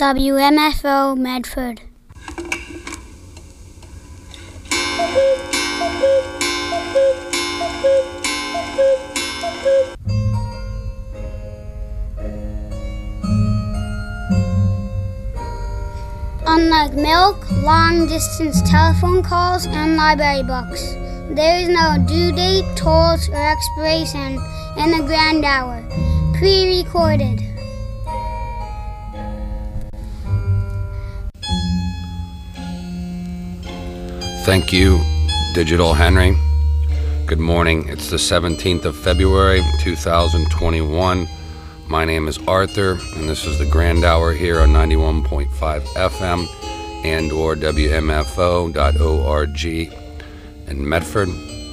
WMFO Medford. Unlike milk, long-distance telephone calls, and library books, there is no due date, tolls, or expiration in the grand hour. Pre-recorded. Thank you, Digital Henry. Good morning. It's the 17th of February, 2021. My name is Arthur, and this is the Grand Hour here on 91.5 FM and or WMFO.org in Medford.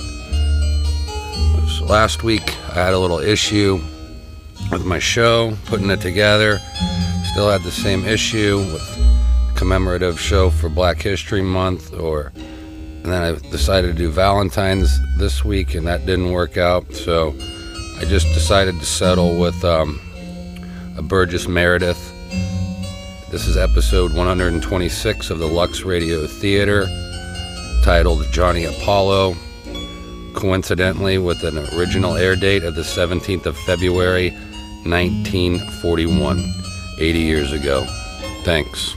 So last week, I had a little issue with my show, putting it together. Still had the same issue with commemorative show for Black History Month, and then I decided to do Valentine's this week, and that didn't work out. So I just decided to settle with a Burgess Meredith. This is episode 126 of the Lux Radio Theater, titled Johnny Apollo, coincidentally with an original air date of the 17th of February, 1941, 80 years ago. Thanks.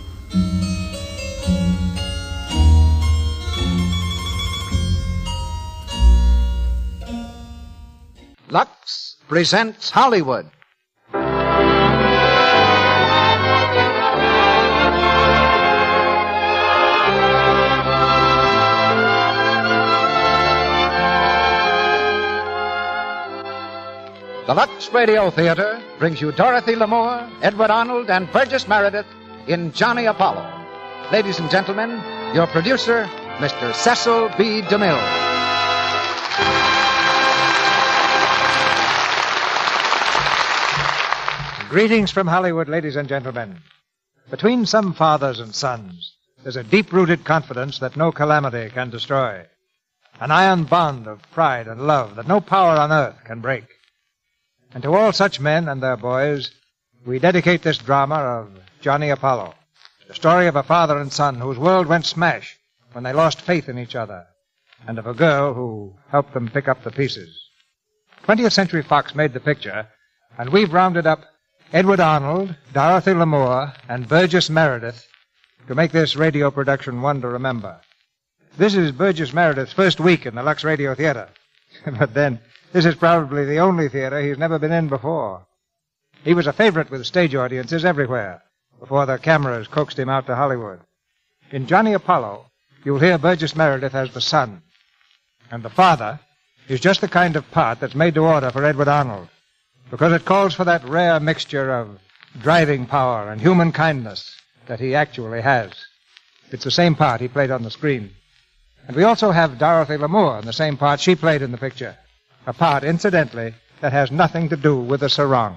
Lux presents Hollywood. The Lux Radio Theater brings you Dorothy Lamour, Edward Arnold, and Burgess Meredith in Johnny Apollo. Ladies and gentlemen, your producer, Mr. Cecil B. DeMille. Greetings from Hollywood, ladies and gentlemen. Between some fathers and sons, there's a deep-rooted confidence that no calamity can destroy. An iron bond of pride and love that no power on earth can break. And to all such men and their boys, we dedicate this drama of Johnny Apollo, the story of a father and son whose world went smash when they lost faith in each other, and of a girl who helped them pick up the pieces. 20th Century Fox made the picture, and we've rounded up Edward Arnold, Dorothy Lamour, and Burgess Meredith to make this radio production one to remember. This is Burgess Meredith's first week in the Lux Radio Theater. But then, this is probably the only theater he's never been in before. He was a favorite with stage audiences everywhere before the cameras coaxed him out to Hollywood. In Johnny Apollo, you'll hear Burgess Meredith as the son. And the father is just the kind of part that's made to order for Edward Arnold, because it calls for that rare mixture of driving power and human kindness that he actually has. It's the same part he played on the screen. And we also have Dorothy Lamour in the same part she played in the picture, a part, incidentally, that has nothing to do with the sarong.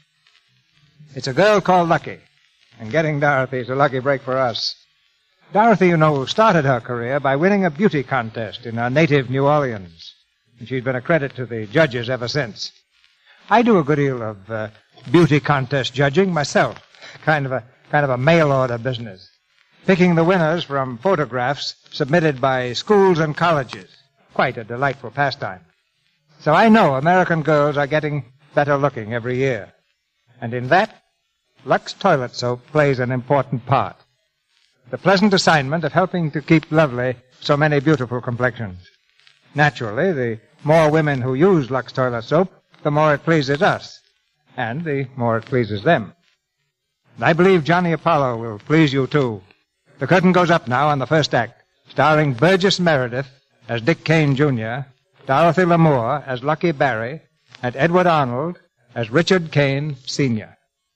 It's a girl called Lucky, and getting Dorothy is a lucky break for us. Dorothy, you know, started her career by winning a beauty contest in her native New Orleans, and she's been a credit to the judges ever since. I do a good deal of beauty contest judging myself, kind of a mail-order business, picking the winners from photographs submitted by schools and colleges. Quite a delightful pastime. So I know American girls are getting better looking every year. And in that, Lux Toilet Soap plays an important part. The pleasant assignment of helping to keep lovely so many beautiful complexions. Naturally, the more women who use Lux Toilet Soap, the more it pleases us, and the more it pleases them. And I believe Johnny Apollo will please you, too. The curtain goes up now on the first act, starring Burgess Meredith as Dick Kane, Jr., Dorothy Lamour as Lucky Barry, and Edward Arnold as Richard Kane, Sr.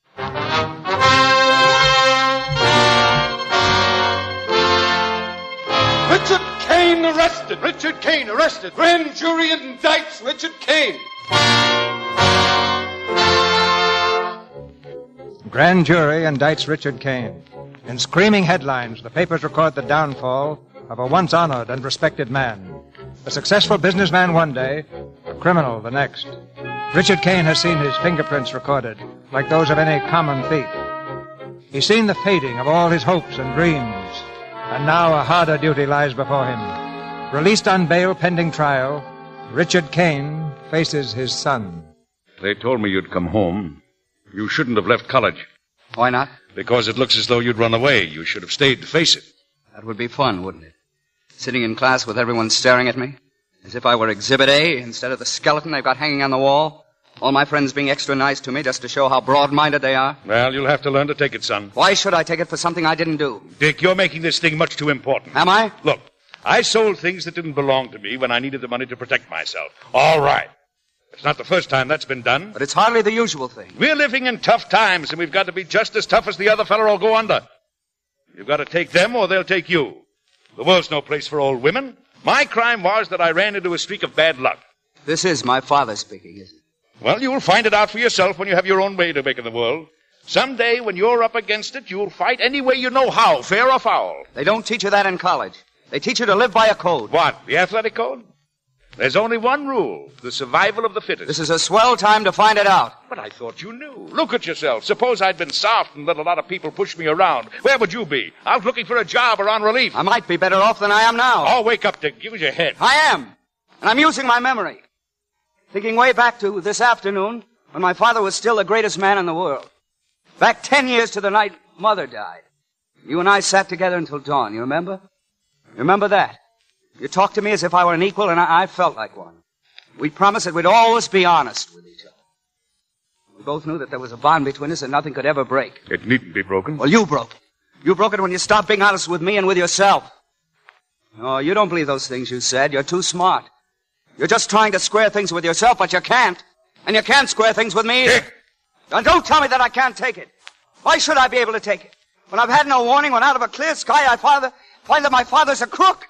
Richard Kane arrested! Richard Kane arrested! Grand jury indicts Richard Kane! Grand jury indicts Richard Kane. In screaming headlines, the papers record the downfall of a once honored and respected man. A successful businessman one day, a criminal the next. Richard Kane has seen his fingerprints recorded, like those of any common thief. He's seen the fading of all his hopes and dreams, and now a harder duty lies before him. Released on bail pending trial, Richard Kane faces his son. They told me you'd come home. You shouldn't have left college. Why not? Because it looks as though you'd run away. You should have stayed to face it. That would be fun, wouldn't it? Sitting in class with everyone staring at me, as if I were Exhibit A instead of the skeleton they've got hanging on the wall. All my friends being extra nice to me just to show how broad-minded they are. Well, you'll have to learn to take it, son. Why should I take it for something I didn't do? Dick, you're making this thing much too important. Am I? Look, I sold things that didn't belong to me when I needed the money to protect myself. All right. It's not the first time that's been done. But it's hardly the usual thing. We're living in tough times, and we've got to be just as tough as the other fellow or go under. You've got to take them or they'll take you. The world's no place for old women. My crime was that I ran into a streak of bad luck. This is my father speaking, isn't it? Well, you'll find it out for yourself when you have your own way to make in the world. Someday, when you're up against it, you'll fight any way you know how, fair or foul. They don't teach you that in college. They teach you to live by a code. What, the athletic code? There's only one rule, the survival of the fittest. This is a swell time to find it out. But I thought you knew. Look at yourself. Suppose I'd been soft and let a lot of people push me around. Where would you be? Out looking for a job or on relief? I might be better off than I am now. Oh, wake up, Dick. Use your head. I am. And I'm using my memory. Thinking way back to this afternoon when my father was still the greatest man in the world. Back 10 years to the night Mother died. You and I sat together until dawn. You remember? You remember that? You talked to me as if I were an equal, and I felt like one. We promised that we'd always be honest with each other. We both knew that there was a bond between us that nothing could ever break. It needn't be broken. Well, you broke it. You broke it when you stopped being honest with me and with yourself. No, you don't believe those things you said. You're too smart. You're just trying to square things with yourself, but you can't. And you can't square things with me either. Dick! Now, don't tell me that I can't take it. Why should I be able to take it? When I've had no warning, when out of a clear sky I find that my father's a crook.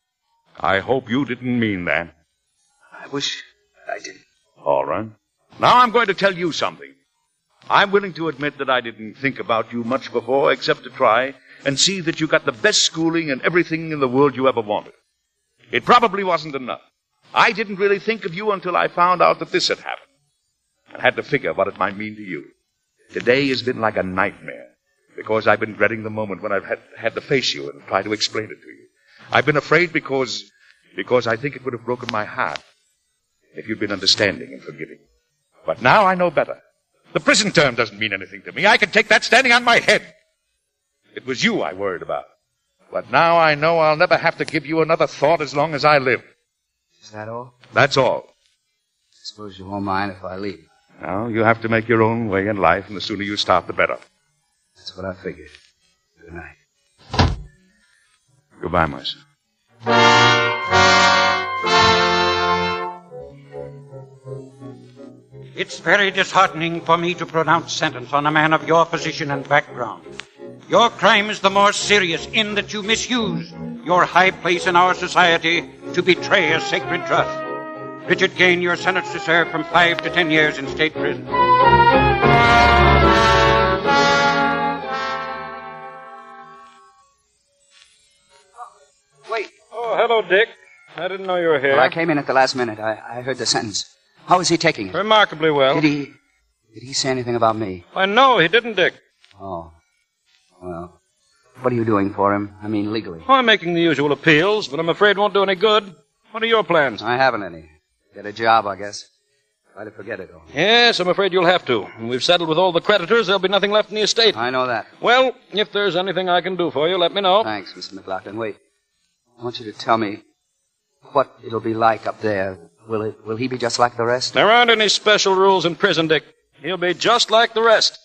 I hope you didn't mean that. I wish I didn't. All right. Now I'm going to tell you something. I'm willing to admit that I didn't think about you much before, except to try and see that you got the best schooling and everything in the world you ever wanted. It probably wasn't enough. I didn't really think of you until I found out that this had happened, and had to figure what it might mean to you. Today has been like a nightmare, because I've been dreading the moment when I've had to face you and try to explain it to you. I've been afraid because I think it would have broken my heart if you'd been understanding and forgiving. But now I know better. The prison term doesn't mean anything to me. I can take that standing on my head. It was you I worried about. But now I know I'll never have to give you another thought as long as I live. Is that all? That's all. I suppose you won't mind if I leave. Now, you have to make your own way in life, and the sooner you start, the better. That's what I figured. Good night. Goodbye, my son. It's very disheartening for me to pronounce sentence on a man of your position and background. Your crime is the more serious in that you misuse your high place in our society to betray a sacred trust. Richard Kane, you're sentenced to serve from 5 to 10 years in state prison. Wait. Oh, hello, Dick. I didn't know you were here. Well, I came in at the last minute. I heard the sentence. How is he taking it? Remarkably well. Did he say anything about me? Why, no, he didn't, Dick. Oh. Well, what are you doing for him? I mean, legally. Oh, I'm making the usual appeals, but I'm afraid it won't do any good. What are your plans? I haven't any. Get a job, I guess. Try to forget it all. Yes, I'm afraid you'll have to. When we've settled with all the creditors, there'll be nothing left in the estate. I know that. Well, if there's anything I can do for you, let me know. Thanks, Mr. McLaughlin. Wait. I want you to tell me what it'll be like up there. Will he be just like the rest? There aren't any special rules in prison, Dick. He'll be just like the rest.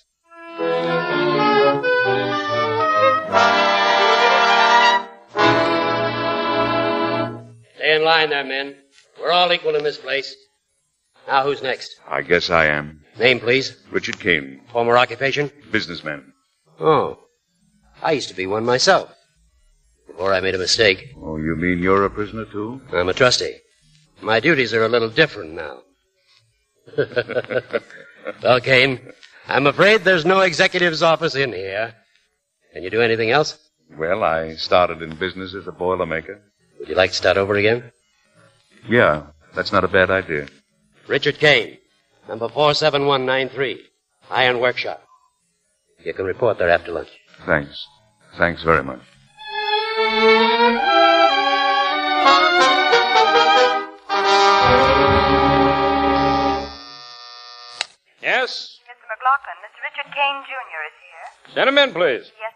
Stay in line there, men. We're all equal in this place. Now, who's next? I guess I am. Name, please. Richard Kane. Former occupation? Businessman. Oh. I used to be one myself. Before I made a mistake. Oh, you mean you're a prisoner, too? I'm a trustee. My duties are a little different now. Well, Kane, I'm afraid there's no executive's office in here. Can you do anything else? Well, I started in business as a boilermaker. Would you like to start over again? Yeah, that's not a bad idea. Richard Kane, number 47193, Iron Workshop. You can report there after lunch. Thanks. Thanks very much. Yes? Mr. McLaughlin, Mr. Richard Kane, Jr. is here. Send him in, please. Yes,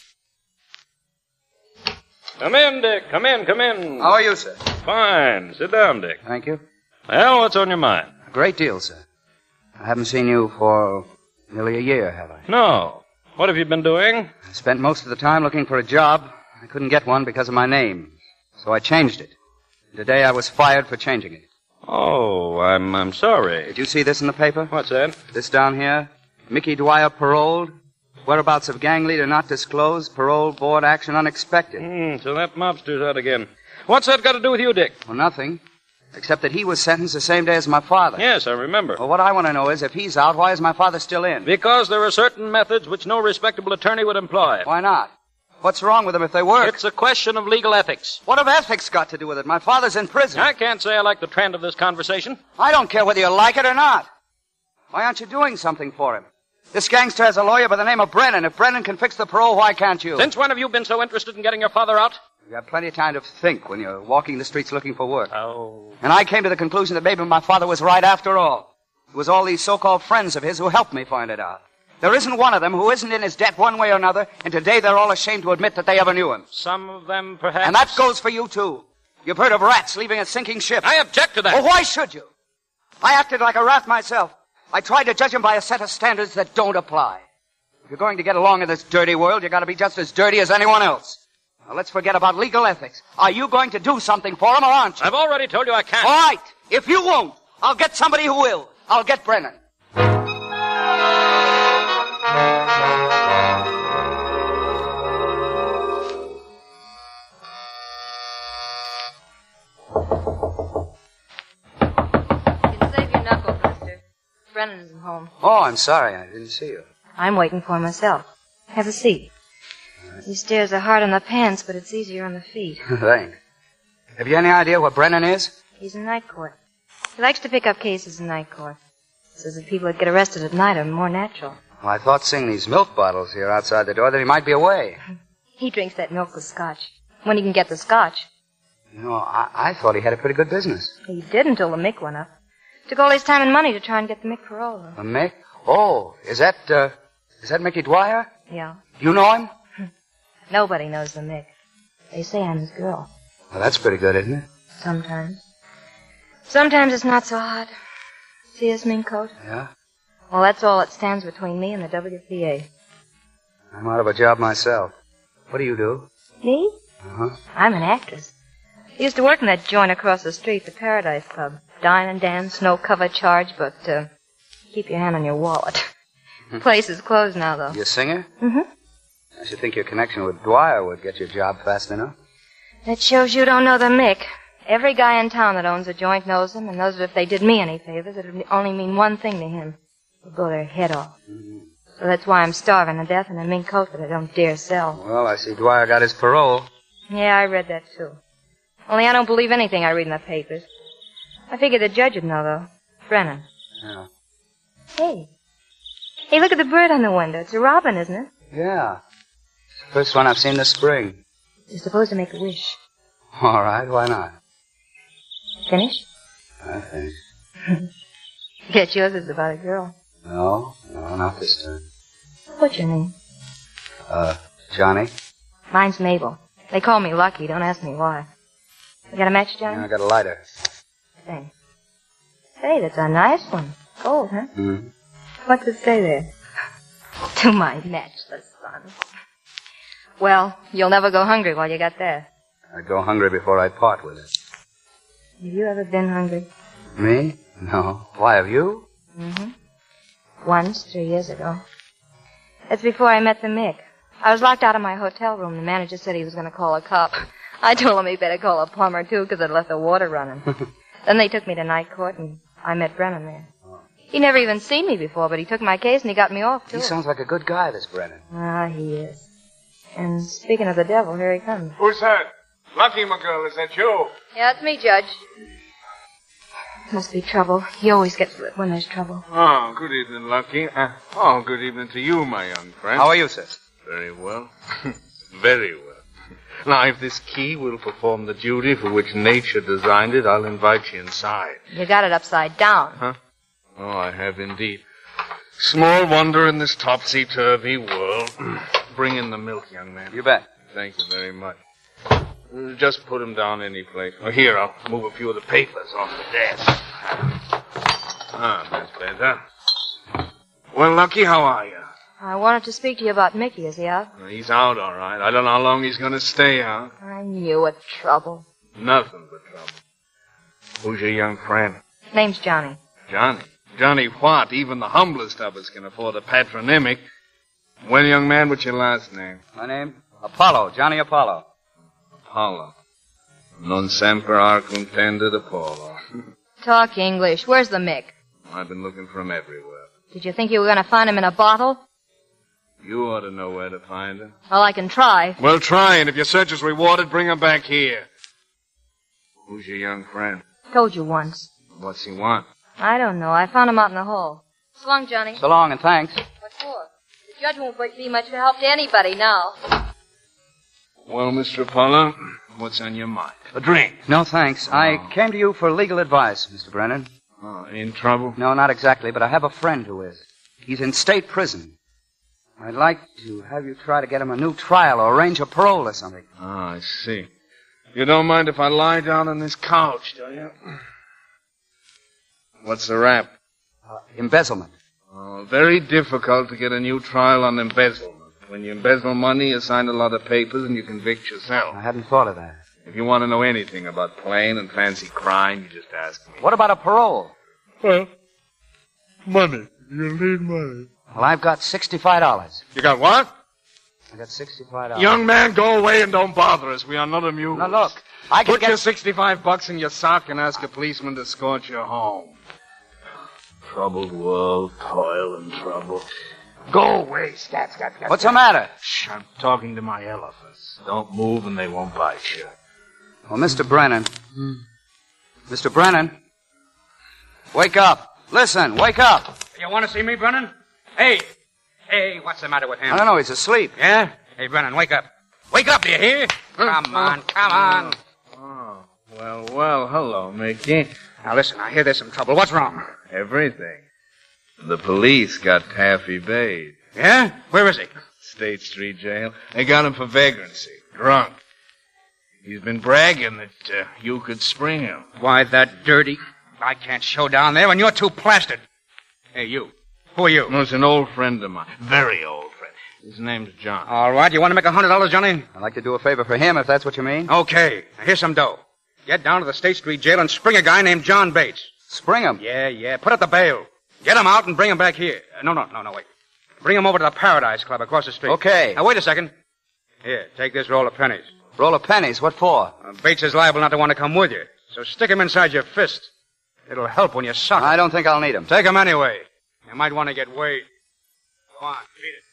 sir? Come in, Dick. Come in. How are you, sir? Fine. Sit down, Dick. Thank you. Well, what's on your mind? A great deal, sir. I haven't seen you for nearly a year, have I? No. What have you been doing? I spent most of the time looking for a job. I couldn't get one because of my name. So I changed it. Today I was fired for changing it. Oh, I'm sorry. Did you see this in the paper? What's that? This down here. Mickey Dwyer paroled. Whereabouts of gang leader not disclosed. Parole board action unexpected. So that mobster's out again. What's that got to do with you, Dick? Well, nothing. Except that he was sentenced the same day as my father. Yes, I remember. Well, what I want to know is, if he's out, why is my father still in? Because there are certain methods which no respectable attorney would employ. Why not? What's wrong with them if they work? It's a question of legal ethics. What have ethics got to do with it? My father's in prison. I can't say I like the trend of this conversation. I don't care whether you like it or not. Why aren't you doing something for him? This gangster has a lawyer by the name of Brennan. If Brennan can fix the parole, why can't you? Since when have you been so interested in getting your father out? You have plenty of time to think when you're walking the streets looking for work. Oh. And I came to the conclusion that maybe my father was right after all. It was all these so-called friends of his who helped me find it out. There isn't one of them who isn't in his debt one way or another, and today they're all ashamed to admit that they ever knew him. Some of them, perhaps. And that goes for you, too. You've heard of rats leaving a sinking ship. I object to that. Well, why should you? I acted like a rat myself. I tried to judge him by a set of standards that don't apply. If you're going to get along in this dirty world, you've got to be just as dirty as anyone else. Now, let's forget about legal ethics. Are you going to do something for him, or aren't you? I've already told you I can't. All right. If you won't, I'll get somebody who will. I'll get Brennan. Save your knuckle, Buster. Brennan isn't home. Oh, I'm sorry. I didn't see you. I'm waiting for him myself. Have a seat. These stairs are hard on the pants, but it's easier on the feet. Thanks. Have you any idea where Brennan is? He's in night court. He likes to pick up cases in night court. Says that people that get arrested at night are more natural. Well, I thought seeing these milk bottles here outside the door that he might be away. He drinks that milk with scotch. When he can get the scotch. You know, I thought he had a pretty good business. He did until the Mick went up. Took all his time and money to try and get the Mick parole. The Mick? Oh, is that Mickey Dwyer? Yeah. You know him? Nobody knows the Mick. They say I'm his girl. Well, that's pretty good, isn't it? Sometimes. Sometimes it's not so hot. See this mink coat? Yeah? Well, that's all that stands between me and the WPA. I'm out of a job myself. What do you do? Me? Uh-huh. I'm an actress. I used to work in that joint across the street, the Paradise Club. Dine and dance, no cover charge, but keep your hand on your wallet. Place is closed now, though. You a singer? Mm-hmm. I should think your connection with Dwyer would get your job fast enough. That shows you don't know the Mick. Every guy in town that owns a joint knows him, and knows that if they did me any favors, it would only mean one thing to him. It would blow their head off. Mm-hmm. So that's why I'm starving to death in a mink coat that I don't dare sell. Well, I see Dwyer got his parole. Yeah, I read that, too. Only I don't believe anything I read in the papers. I figure the judge would know, though. Brennan. Yeah. Hey, look at the bird on the window. It's a robin, isn't it? Yeah. It's the first one I've seen this spring. You're supposed to make a wish. All right, why not? Finish? I think. Guess yours is about a girl. No, not this time. What's your name? Johnny. Mine's Mabel. They call me Lucky. Don't ask me why. You got a match, Johnny? Yeah, I got a lighter. Thanks. Say, that's a nice one. Gold, huh? Mm-hmm. What's it say there? To my matchless son. Well, you'll never go hungry while you got that. I'd go hungry before I'd part with it. Have you ever been hungry? Me? No. Why, have you? Mm-hmm. Once, 3 years ago. That's before I met the Mick. I was locked out of my hotel room. The manager said he was going to call a cop. I told him he better call a plumber, too, because I'd left the water running. Then they took me to night court, and I met Brennan there. He never even seen me before, but he took my case and he got me off, too. He sounds like a good guy, this Brennan. Ah, he is. And speaking of the devil, here he comes. Who's that? Lucky, my girl, is that you? Yeah, it's me, Judge. Must be trouble. He always gets it when there's trouble. Oh, good evening, Lucky. Good evening to you, my young friend. How are you, sis? Very well. Very well. Now, if this key will perform the duty for which nature designed it, I'll invite you inside. You got it upside down. Huh? Oh, I have indeed. Small wonder in this topsy-turvy world. Bring in the milk, young man. You bet. Thank you very much. Just put him down any place. Oh, here, I'll move a few of the papers off the desk. That's better. Well, Lucky, how are you? I wanted to speak to you about Mickey. Is he out? He's out, all right. I don't know how long he's going to stay out. I knew it. Trouble. Nothing but trouble. Who's your young friend? Name's Johnny. Johnny? Johnny what? Even the humblest of us can afford a patronymic. Well, young man, what's your last name? My name? Apollo. Johnny Apollo. Apollo. Non semper arcum tendet Apollo. Talk English. Where's the Mick? I've been looking for him everywhere. Did you think you were going to find him in a bottle? You ought to know where to find him. Well, I can try. Well, try, and if your search is rewarded, bring him back here. Who's your young friend? Told you once. What's he want? I don't know. I found him out in the hall. So long, Johnny. So long, and thanks. What for? The judge won't be much help to anybody now. Well, Mr. Apollo, what's on your mind? A drink? No, thanks. I came to you for legal advice, Mr. Brennan. Oh, in trouble? No, not exactly, but I have a friend who is. He's in state prison. I'd like to have you try to get him a new trial or arrange a parole or something. Oh, I see. You don't mind if I lie down on this couch, do you? What's the rap? Embezzlement. Oh, very difficult to get a new trial on embezzlement. When you embezzle money, you sign a lot of papers and you convict yourself. I hadn't thought of that. If you want to know anything about plain and fancy crime, you just ask me. What about a parole? Well, money. You need money. Well, I've got $65. You got what? I got $65. Young man, go away and don't bother us. We are not amused. Now, look. I can Put your $65 in your sock and ask a policeman to escort you home. Troubled world, toil and trouble. Go away, scat. What's the matter? Shh, I'm talking to my elephants. Don't move and they won't bite you. Well, Mr. Brennan. Mr. Brennan. Wake up. Listen, wake up. You want to see me, Brennan? Hey, what's the matter with him? I don't know, he's asleep. Yeah? Hey, Brennan, wake up. Wake up, do you hear? Come on. Oh, well, hello, Mickey. Now, listen, I hear there's some trouble. What's wrong? Everything. The police got Taffy Bade. Yeah? Where is he? State Street Jail. They got him for vagrancy. Drunk. He's been bragging that you could spring him. Why, that dirty... I can't show down there when you're too plastered. Hey, you. Who are you? No, it's an old friend of mine. Very old friend. His name's John. All right, you want to make $100, Johnny? I'd like to do a favor for him, if that's what you mean. Okay. Now, here's some dough. Get down to the State Street Jail and spring a guy named John Bates. Spring him? Yeah. Put up the bail. Get him out and bring him back here. No, wait. Bring him over to the Paradise Club across the street. Okay. Now, wait a second. Here, take this roll of pennies. Roll of pennies? What for? Bates is liable not to want to come with you, so stick him inside your fist. It'll help when you suck. I don't think I'll need him. Take him anyway. You might want to get weighed. Go on, beat it.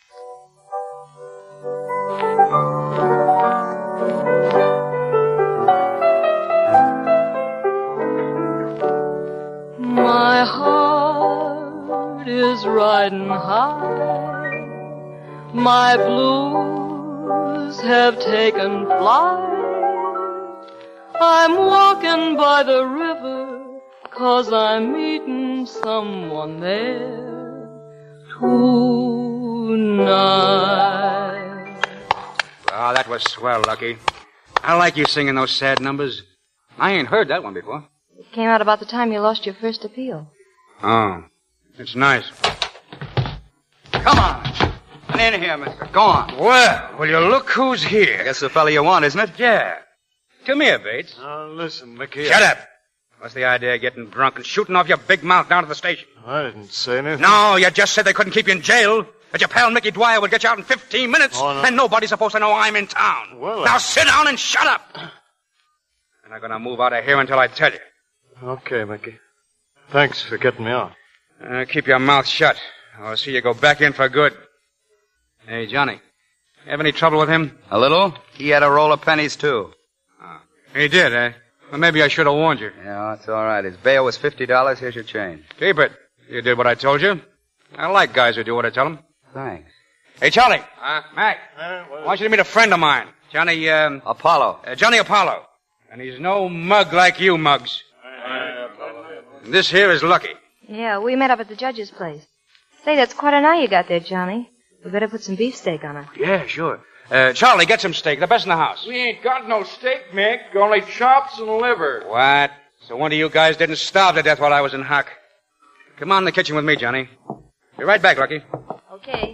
My heart is riding high. My blues have taken flight. I'm walking by the river 'cause I'm meeting someone there tonight. Oh, that was swell, Lucky. I like you singing those sad numbers. I ain't heard that one before. It came out about the time you lost your first appeal. Oh, it's nice. Come on. Get in here, mister. Go on. Well, will you look who's here? I guess the fella you want, isn't it? Yeah. Come here, Bates. Listen, Mickey. Shut up. What's the idea of getting drunk and shooting off your big mouth down to the station? I didn't say anything. No, you just said they couldn't keep you in jail. But your pal Mickey Dwyer would get you out in 15 minutes. Oh, no. And nobody's supposed to know I'm in town. Well, now sit down and shut up. I'm not going to move out of here until I tell you. Okay, Mickey. Thanks for getting me out. Keep your mouth shut. I'll see you go back in for good. Hey, Johnny. Have any trouble with him? A little. He had a roll of pennies, too. He did, eh? Well, maybe I should have warned you. Yeah, that's all right. His bail was $50. Here's your change. Keep it. You did what I told you. I like guys who do what I tell them. Thanks. Hey, Charlie. Mac. I want you to meet a friend of mine. Johnny, Apollo. Johnny Apollo. And he's no mug like you, Muggs. And this here is Lucky. Yeah, we met up at the judge's place. Say, that's quite an eye you got there, Johnny. We better put some beefsteak on it. Yeah, sure. Charlie, get some steak. The best in the house. We ain't got no steak, Mick. Only chops and liver. What? So one of you guys didn't starve to death while I was in hock. Come on in the kitchen with me, Johnny. Be right back, Lucky. Okay.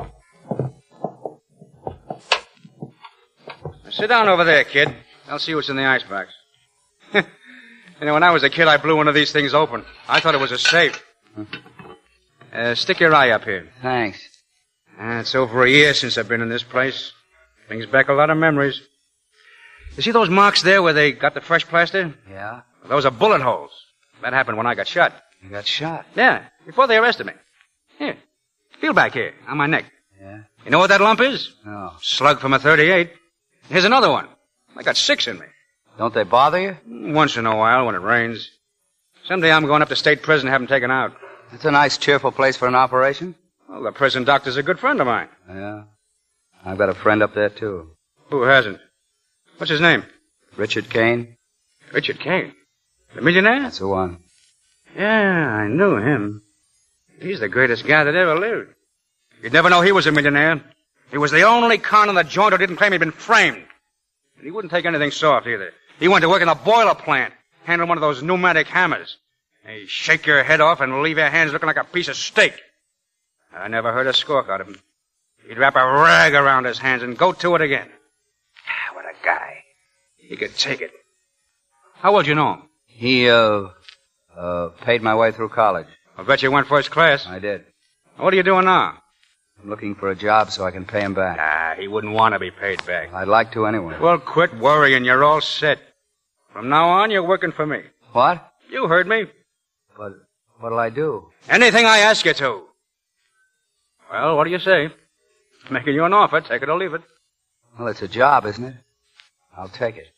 Now, sit down over there, kid. I'll see what's in the icebox. You know, when I was a kid, I blew one of these things open. I thought it was a safe. Stick your eye up here. Thanks. It's over a year since I've been in this place. Brings back a lot of memories. You see those marks there where they got the fresh plaster? Yeah? Well, those are bullet holes. That happened when I got shot. You got shot? Yeah, before they arrested me. Here. Feel back here, on my neck. Yeah? You know what that lump is? No. Slug from a .38. Here's another one. I got 6 in me. Don't they bother you? Once in a while when it rains. Someday I'm going up to state prison to have them taken out. It's a nice, cheerful place for an operation. Well, the prison doctor's a good friend of mine. Yeah? I've got a friend up there, too. Who hasn't? What's his name? Richard Kane. Richard Kane? The millionaire? That's the one. Yeah, I knew him. He's the greatest guy that ever lived. You'd never know he was a millionaire. He was the only con in the joint who didn't claim he'd been framed. And he wouldn't take anything soft, either. He went to work in a boiler plant, handling one of those pneumatic hammers. He'd shake your head off and leave your hands looking like a piece of steak. I never heard a squawk out of him. He'd wrap a rag around his hands and go to it again. What a guy. He could take it. How well did you know him? He, paid my way through college. I bet you went first class. I did. What are you doing now? I'm looking for a job so I can pay him back. He wouldn't want to be paid back. I'd like to anyway. Well, quit worrying. You're all set. From now on, you're working for me. What? You heard me. But what'll I do? Anything I ask you to. Well, what do you say? Making you an offer. Take it or leave it. Well, it's a job, isn't it? I'll take it.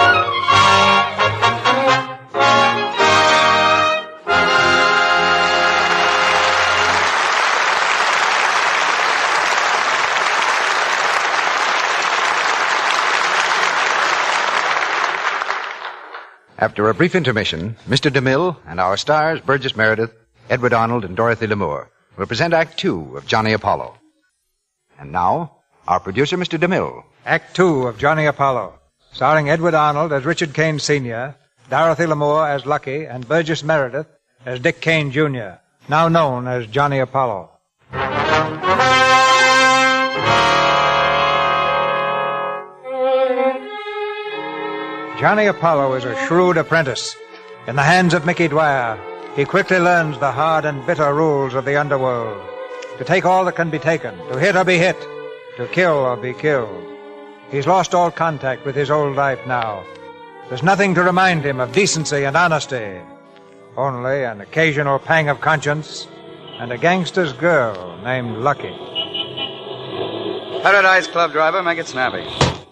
After a brief intermission, Mr. DeMille and our stars, Burgess Meredith, Edward Arnold, and Dorothy Lamour, will present Act 2 of Johnny Apollo. And now, our producer, Mr. DeMille. Act 2 of Johnny Apollo, starring Edward Arnold as Richard Kane Sr., Dorothy Lamour as Lucky, and Burgess Meredith as Dick Kane Jr., now known as Johnny Apollo. Johnny Apollo is a shrewd apprentice. In the hands of Mickey Dwyer, he quickly learns the hard and bitter rules of the underworld. To take all that can be taken, to hit or be hit, to kill or be killed. He's lost all contact with his old life now. There's nothing to remind him of decency and honesty. Only an occasional pang of conscience and a gangster's girl named Lucky. Paradise Club driver, make it snappy.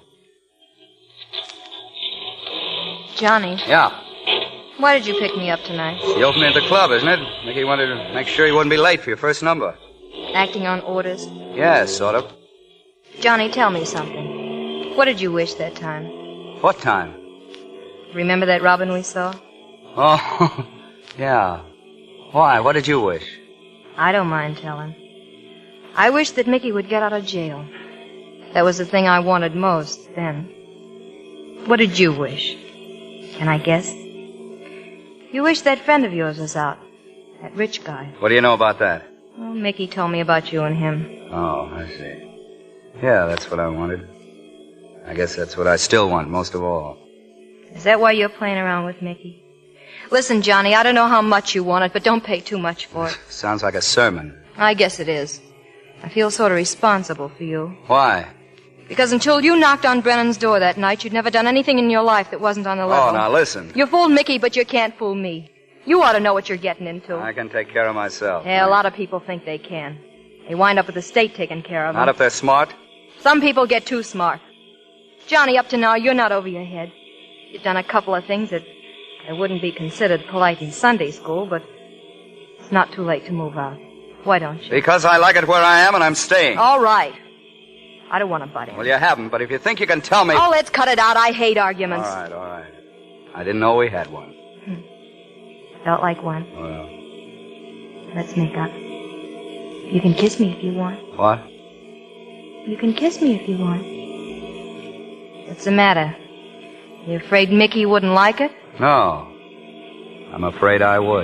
Johnny. Yeah. Why did you pick me up tonight? You opened me at the club, isn't it? Mickey wanted to make sure you wouldn't be late for your first number. Acting on orders? Yes, sort of. Johnny, tell me something. What did you wish that time? What time? Remember that robin we saw? Oh, yeah. Why? What did you wish? I don't mind telling. I wished that Mickey would get out of jail. That was the thing I wanted most then. What did you wish? Can I guess? You wished that friend of yours was out. That rich guy. What do you know about that? Well, Mickey told me about you and him. Oh, I see. Yeah, that's what I wanted. I guess that's what I still want most of all. Is that why you're playing around with Mickey? Listen, Johnny, I don't know how much you want it, but don't pay too much for it. Sounds like a sermon. I guess it is. I feel sort of responsible for you. Why? Because until you knocked on Brennan's door that night, you'd never done anything in your life that wasn't on the level. Oh, now listen. You fooled Mickey, but you can't fool me. You ought to know what you're getting into. I can take care of myself. Yeah, a lot of people think they can. They wind up with the state taking care of them. Not if they're smart. Some people get too smart. Johnny, up to now, you're not over your head. You've done a couple of things that wouldn't be considered polite in Sunday school, but it's not too late to move out. Why don't you? Because I like it where I am and I'm staying. All right. I don't want to butt in. Well, you haven't, but if you think you can tell me... Oh, let's cut it out. I hate arguments. All right. I didn't know we had one. Felt like one. Well... Let's make up. You can kiss me if you want. What? You can kiss me if you want. What's the matter? You afraid Mickey wouldn't like it? No. I'm afraid I would.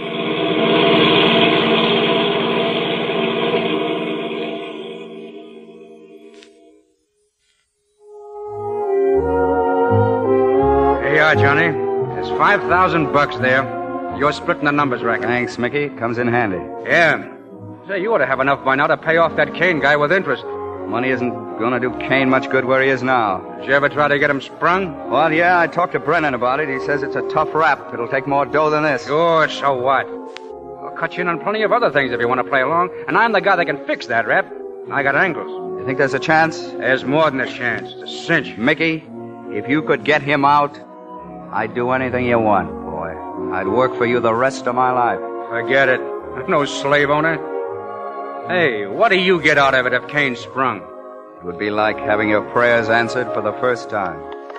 Here you are, Johnny. There's $5,000 there. You're splitting the numbers, reckon. Thanks, Mickey. Comes in handy. Yeah. Say, you ought to have enough by now to pay off that Kane guy with interest. Money isn't going to do Kane much good where he is now. Did you ever try to get him sprung? Well, yeah, I talked to Brennan about it. He says it's a tough rap. It'll take more dough than this. Sure, so what? I'll cut you in on plenty of other things if you want to play along, and I'm the guy that can fix that rap. I got angles. You think there's a chance? There's more than a chance. It's a cinch. Mickey, if you could get him out, I'd do anything you want, boy. I'd work for you the rest of my life. Forget it. I'm no slave owner. Hey, what do you get out of it if Kane's sprung? It would be like having your prayers answered for the first time.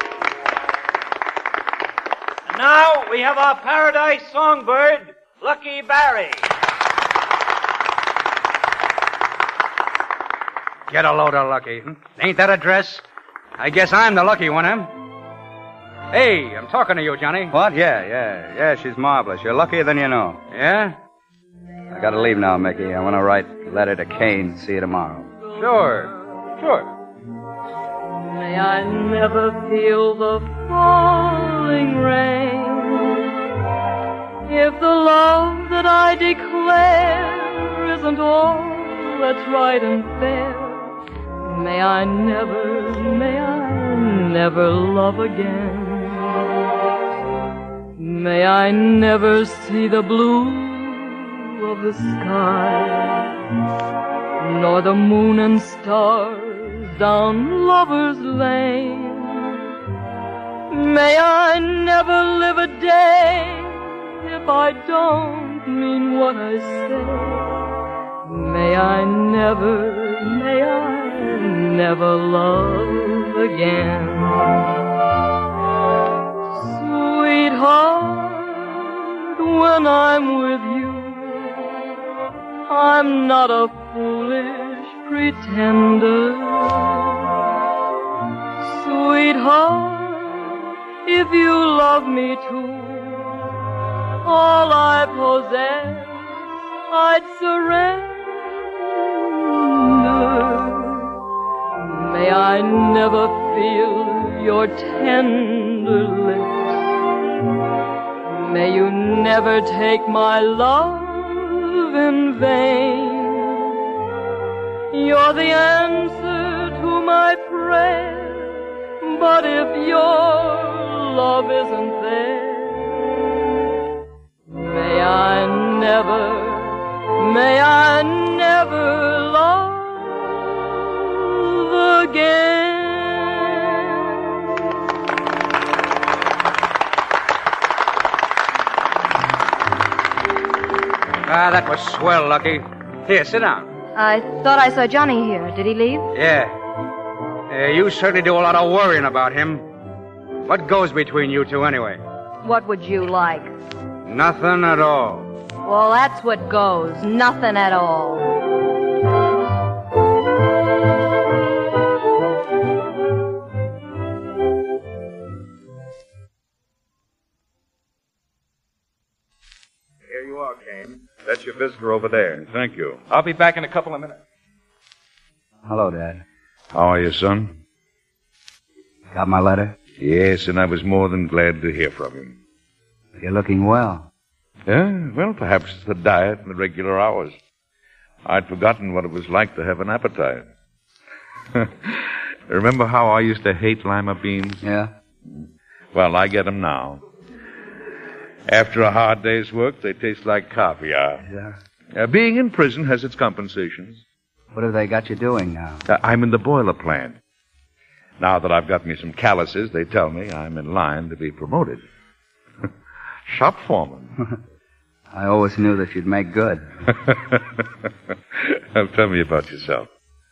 And now we have our paradise songbird, Lucky Barry. Get a load of Lucky. Ain't that a dress? I guess I'm the lucky one, huh? Hey, I'm talking to you, Johnny. What? Yeah, she's marvelous. You're luckier than you know. Yeah? I gotta leave now, Mickey. I want to write a letter to Kane. See you tomorrow. Sure. May I never feel the falling rain. If the love that I declare isn't all that's right and fair, may I never love again. May I never see the blue of the sky, nor the moon and stars down Lover's Lane. May I never live a day if I don't mean what I say. May I never love again. Sweetheart, when I'm with you, I'm not a foolish pretender. Sweetheart, if you love me too, all I possess I'd surrender. May I never feel your tender lips. May you never take my love in vain. You're the answer to my prayer, but if your love isn't there, may I never love again. Ah, that was swell, Lucky. Here, sit down. I thought I saw Johnny here. Did he leave? Yeah. You certainly do a lot of worrying about him. What goes between you two anyway? What would you like? Nothing at all. Well, that's what goes. Nothing at all. Here you are, Kane. That's your visitor over there. Thank you. I'll be back in a couple of minutes. Hello, Dad. How are you, son? Got my letter? Yes, and I was more than glad to hear from him. You're looking well. Yeah, well, perhaps it's the diet and the regular hours. I'd forgotten what it was like to have an appetite. Remember how I used to hate lima beans? Yeah? Well, I get them now. After a hard day's work, they taste like caviar. Yeah. Being in prison has its compensations. What have they got you doing now? I'm in the boiler plant. Now that I've got me some calluses, they tell me I'm in line to be promoted. Shop foreman. I always knew that you'd make good. Now, tell me about yourself.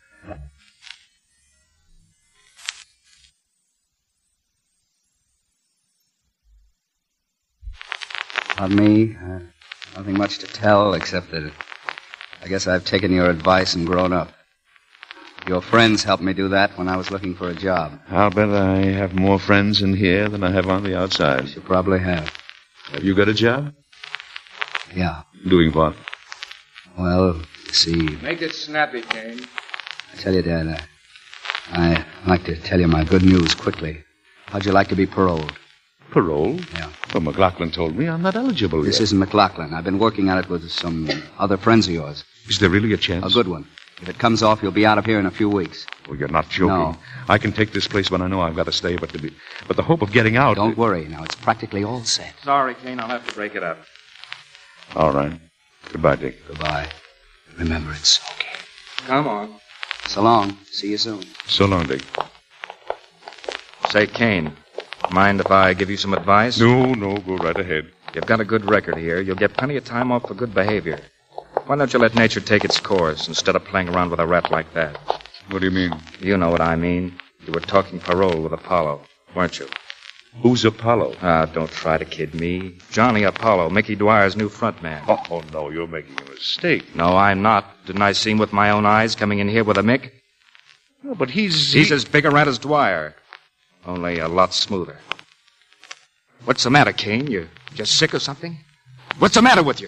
About me, nothing much to tell, except that I guess I've taken your advice and grown up. Your friends helped me do that when I was looking for a job. I'll bet I have more friends in here than I have on the outside. You probably have. Have you got a job? Yeah. Doing what? Well, you see, Make it snappy, Kane. I tell you, Dad, I'd like to tell you my good news quickly. How'd you like to be paroled? Parole? Yeah. Well, McLaughlin told me I'm not eligible This yet. isn't McLaughlin. I've been working on it with some other friends of yours. Is there really a chance? A good one. If it comes off, you'll be out of here in a few weeks. Well, you're not joking. No. I can take this place when I know I've got to stay, but the hope of getting out... Don't worry. Now, it's practically all set. Sorry, Kane. I'll have to break it up. All right. Goodbye, Dick. Goodbye. Remember, it's okay. Come on. So long. See you soon. So long, Dick. Say, Kane, mind if I give you some advice? No, go right ahead. You've got a good record here. You'll get plenty of time off for good behavior. Why don't you let nature take its course instead of playing around with a rat like that? What do you mean? You know what I mean. You were talking parole with Apollo, weren't you? Who's Apollo? Don't try to kid me. Johnny Apollo, Mickey Dwyer's new frontman. Oh, no, you're making a mistake. No, I'm not. Didn't I see him with my own eyes coming in here with a Mick? No, but he's as big a rat as Dwyer, only a lot smoother. What's the matter, Kane? You just sick or something? What's the matter with you?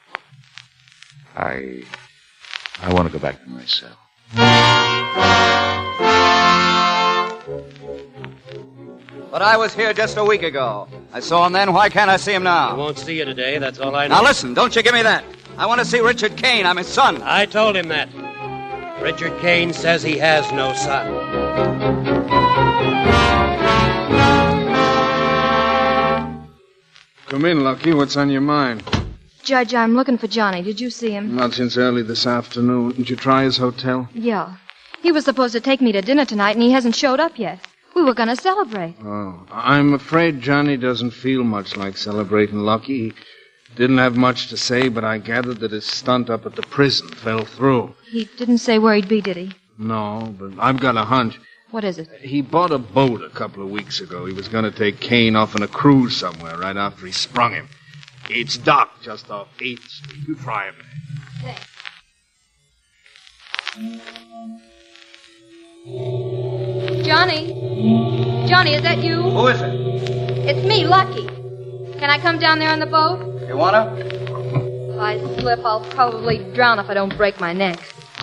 I want to go back to my cell. But I was here just a week ago. I saw him then. Why can't I see him now? I won't see you today, that's all I know. Now listen, don't you give me that. I want to see Richard Kane. I'm his son. I told him that. Richard Kane says he has no son. Come in, Lucky. What's on your mind? Judge, I'm looking for Johnny. Did you see him? Not since early this afternoon. Did you try his hotel? Yeah. He was supposed to take me to dinner tonight, and he hasn't showed up yet. We were going to celebrate. Oh. I'm afraid Johnny doesn't feel much like celebrating, Lucky. He didn't have much to say, but I gathered that his stunt up at the prison fell through. He didn't say where he'd be, did he? No, but I've got a hunch. What is it? He bought a boat a couple of weeks ago. He was going to take Kane off on a cruise somewhere right after he sprung him. It's docked just off 8th Street. You try him there. Johnny? Johnny, is that you? Who is it? It's me, Lucky. Can I come down there on the boat? You want to? If I slip, I'll probably drown if I don't break my neck.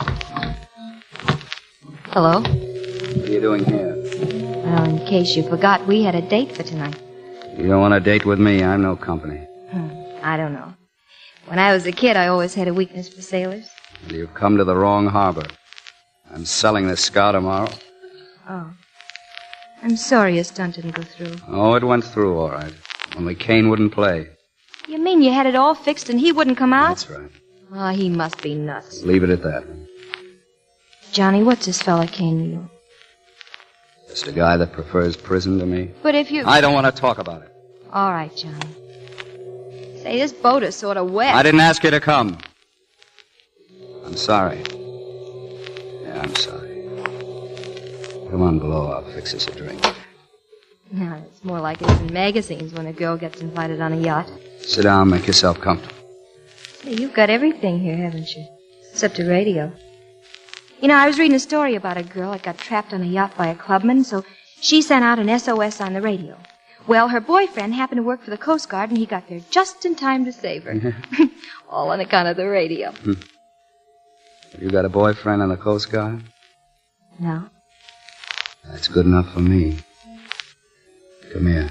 Hello? What are you doing here? Well, in case you forgot, we had a date for tonight. You don't want a date with me. I'm no company. I don't know. When I was a kid, I always had a weakness for sailors. Well, you've come to the wrong harbor. I'm selling this scow tomorrow. Oh. I'm sorry your stunt didn't go through. Oh, it went through all right. Only Kane wouldn't play. You mean you had it all fixed and he wouldn't come out? That's right. Oh, he must be nuts. Leave it at that. Johnny, what's this fella Kane to you? Just a guy that prefers prison to me. But if you... I don't want to talk about it. All right, Johnny. Say, this boat is sort of wet. I didn't ask you to come. I'm sorry. Yeah, I'm sorry. Come on below. I'll fix us a drink. No, it's more like it is in magazines when a girl gets invited on a yacht. Sit down. Make yourself comfortable. Say, you've got everything here, haven't you? Except a radio. You know, I was reading a story about a girl that got trapped on a yacht by a clubman, so she sent out an SOS on the radio. Well, her boyfriend happened to work for the Coast Guard, and he got there just in time to save her. All on account of the radio. You got a boyfriend on the Coast Guard? No. That's good enough for me. Come here.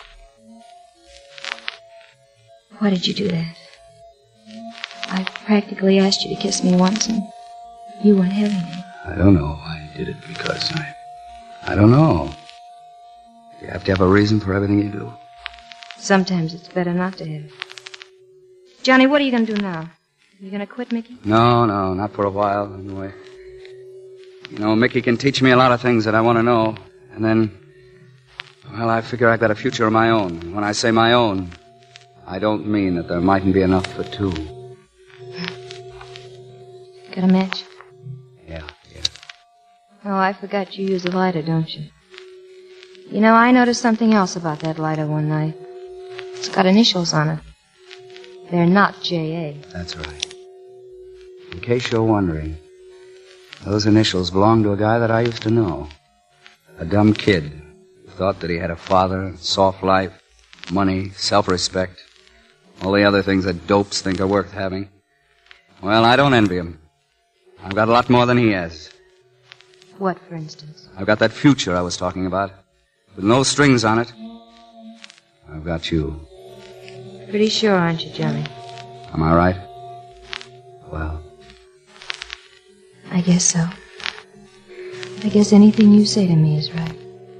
Why did you do that? I practically asked you to kiss me once, and you weren't having it. I don't know. I did it because I don't know. You have to have a reason for everything you do. Sometimes it's better not to have. Johnny, what are you going to do now? You going to quit, Mickey? No, not for a while, anyway. You know, Mickey can teach me a lot of things that I want to know, And then, well, I figure I've got a future of my own. When I say my own, I don't mean that there mightn't be enough for two. Got a match? Yeah. Oh, I forgot you use a lighter, don't you? You know, I noticed something else about that lighter one night. It's got initials on it. They're not J.A. That's right. In case you're wondering, those initials belong to a guy that I used to know. A dumb kid who thought that he had a father, soft life, money, self-respect, all the other things that dopes think are worth having. Well, I don't envy him. I've got a lot more than he has. What, for instance? I've got that future I was talking about, with no strings on it. I've got you. Pretty sure, aren't you, Johnny? Am I right? Well, I guess so. I guess anything you say to me is right.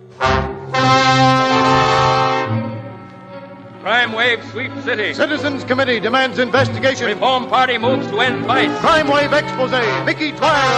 Crime wave sweeps city. Citizens Committee demands investigation. Reform Party moves to end vice. Crime wave expose. Mickey Dwyer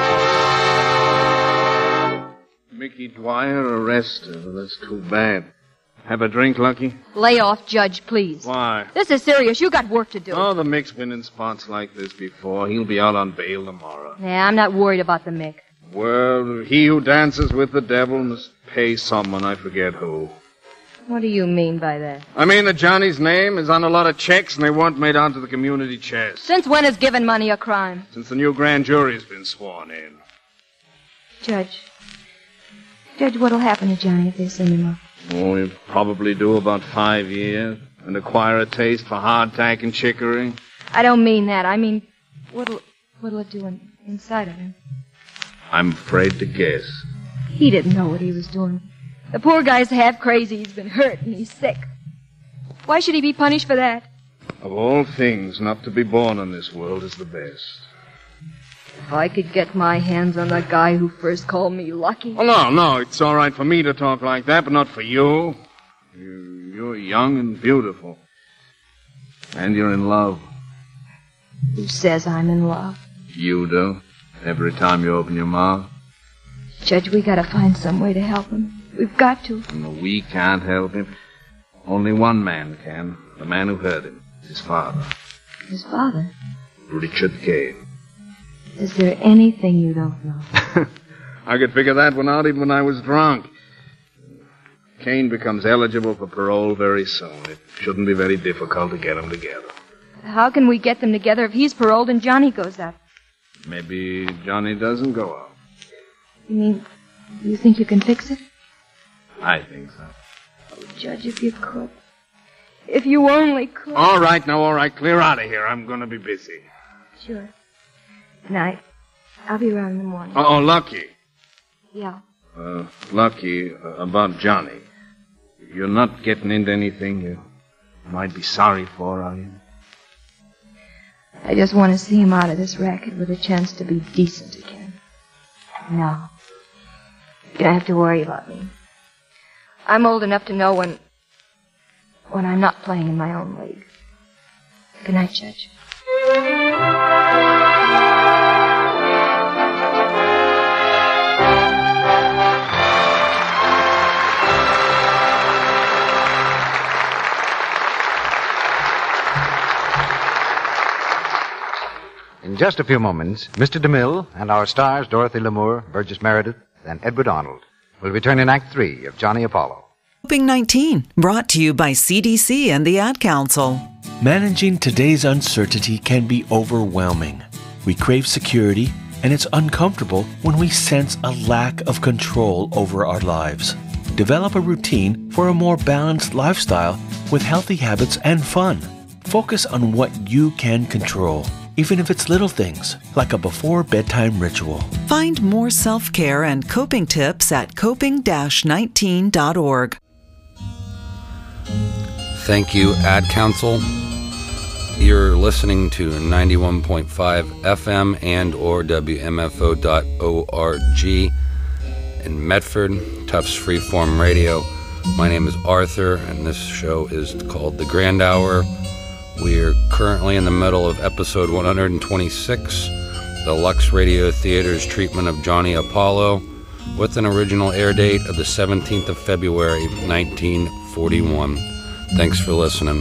arrested. Mickey Dwyer arrested. Well, that's too bad. Have a drink, Lucky? Lay off, Judge, please. Why? This is serious. You got work to do. Oh, the Mick's been in spots like this before. He'll be out on bail tomorrow. Yeah, I'm not worried about the Mick. Well, he who dances with the devil must pay someone, I forget who. What do you mean by that? I mean that Johnny's name is on a lot of checks and they weren't made onto the community chest. Since when is giving money a crime? Since the new grand jury's been sworn in. Judge, what'll happen to Johnny if they send him up? Oh, he'll probably do about 5 years and acquire a taste for hardtack and chicory. I don't mean that. I mean, what'll it do inside of him? I'm afraid to guess. He didn't know what he was doing. The poor guy's half crazy. He's been hurt and he's sick. Why should he be punished for that? Of all things, not to be born in this world is the best. If I could get my hands on the guy who first called me lucky. Oh, no, it's all right for me to talk like that, but not for you. You're young and beautiful. And you're in love. Who says I'm in love? You do. Every time you open your mouth. Judge, we gotta find some way to help him. We've got to. No, we can't help him. Only one man can. The man who hurt him. His father. His father? Richard Kane. Is there anything you don't know? I could figure that one out even when I was drunk. Kane becomes eligible for parole very soon. It shouldn't be very difficult to get them together. How can we get them together if he's paroled and Johnny goes out? Maybe Johnny doesn't go out. You mean, you think you can fix it? I think so. Oh, Judge, if you could. If you only could. All right, clear out of here. I'm going to be busy. Sure. Good night. I'll be around in the morning. Oh, Lucky. Yeah. Lucky, about Johnny. You're not getting into anything you might be sorry for, are you? I just want to see him out of this racket with a chance to be decent again. No. You don't have to worry about me. I'm old enough to know when I'm not playing in my own league. Good night, Judge. In just a few moments, Mr. DeMille and our stars, Dorothy Lamour, Burgess Meredith, and Edward Arnold, will return in Act 3 of Johnny Apollo. Coping 19, brought to you by CDC and the Ad Council. Managing today's uncertainty can be overwhelming. We crave security, and it's uncomfortable when we sense a lack of control over our lives. Develop a routine for a more balanced lifestyle with healthy habits and fun. Focus on what you can control, even if it's little things, like a before-bedtime ritual. Find more self-care and coping tips at coping-19.org. Thank you, Ad Council. You're listening to 91.5 FM and or WMFO.org in Medford, Tufts Freeform Radio. My name is Arthur, and this show is called The Grand Hour. We are currently in the middle of episode 126, the Lux Radio Theater's treatment of Johnny Apollo. with an original air date of the 17th of February, 1941. Thanks for listening.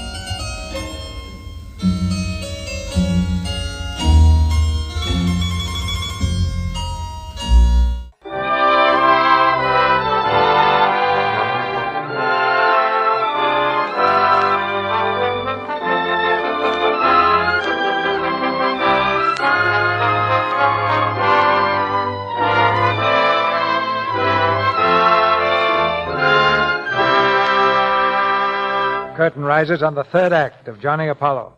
Curtain rises on the third act of Johnny Apollo.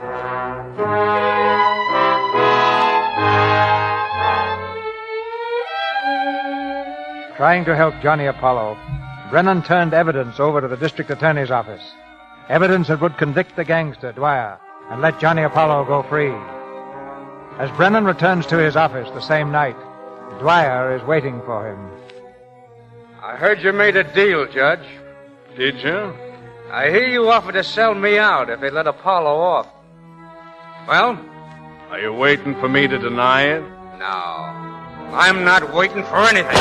Trying to help Johnny Apollo, Brennan turned evidence over to the district attorney's office. Evidence that would convict the gangster, Dwyer, and let Johnny Apollo go free. As Brennan returns to his office the same night, Dwyer is waiting for him. I heard you made a deal, Judge. Did you? I hear you offered to sell me out if they let Apollo off. Well? Are you waiting for me to deny it? No. I'm not waiting for anything.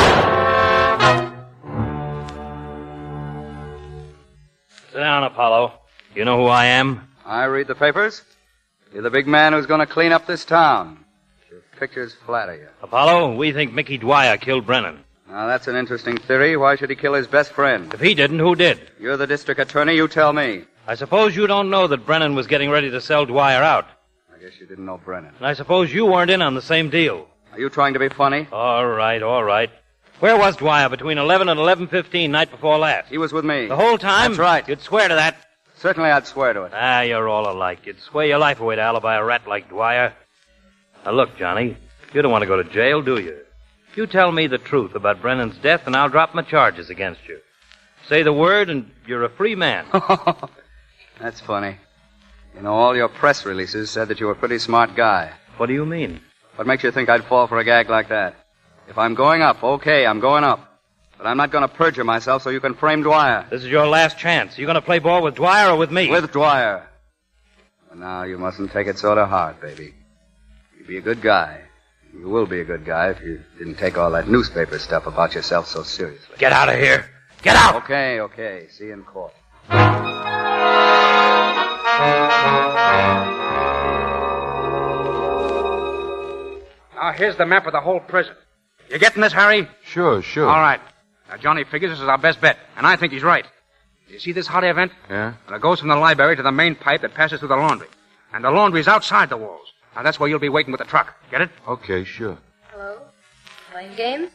Sit down, Apollo. You know who I am? I read the papers. You're the big man who's going to clean up this town. Your pictures flatter you. Apollo, we think Mickey Dwyer killed Brennan. Now, that's an interesting theory. Why should he kill his best friend? If he didn't, who did? You're the district attorney. You tell me. I suppose you don't know that Brennan was getting ready to sell Dwyer out. I guess you didn't know Brennan. And I suppose you weren't in on the same deal. Are you trying to be funny? All right. Where was Dwyer between 11 and 11:15 night before last? He was with me. The whole time? That's right. You'd swear to that? Certainly I'd swear to it. Ah, you're all alike. You'd swear your life away to alibi a rat like Dwyer. Now, look, Johnny, you don't want to go to jail, do you? You tell me the truth about Brennan's death, and I'll drop my charges against you. Say the word, and you're a free man. That's funny. You know, all your press releases said that you were a pretty smart guy. What do you mean? What makes you think I'd fall for a gag like that? If I'm going up, okay, I'm going up. But I'm not going to perjure myself so you can frame Dwyer. This is your last chance. You going to play ball with Dwyer or with me? With Dwyer. And now you mustn't take it sort of hard, baby. You be a good guy. You will be a good guy if you didn't take all that newspaper stuff about yourself so seriously. Get out of here. Get out! Okay. See you in court. Now, here's the map of the whole prison. You getting this, Harry? Sure. All right. Now, Johnny figures this is our best bet, and I think he's right. You see this holiday event? Yeah? Well, it goes from the library to the main pipe that passes through the laundry. And the laundry's outside the walls. Now, that's where you'll be waiting with the truck. Get it? Okay, sure. Hello? Playing games?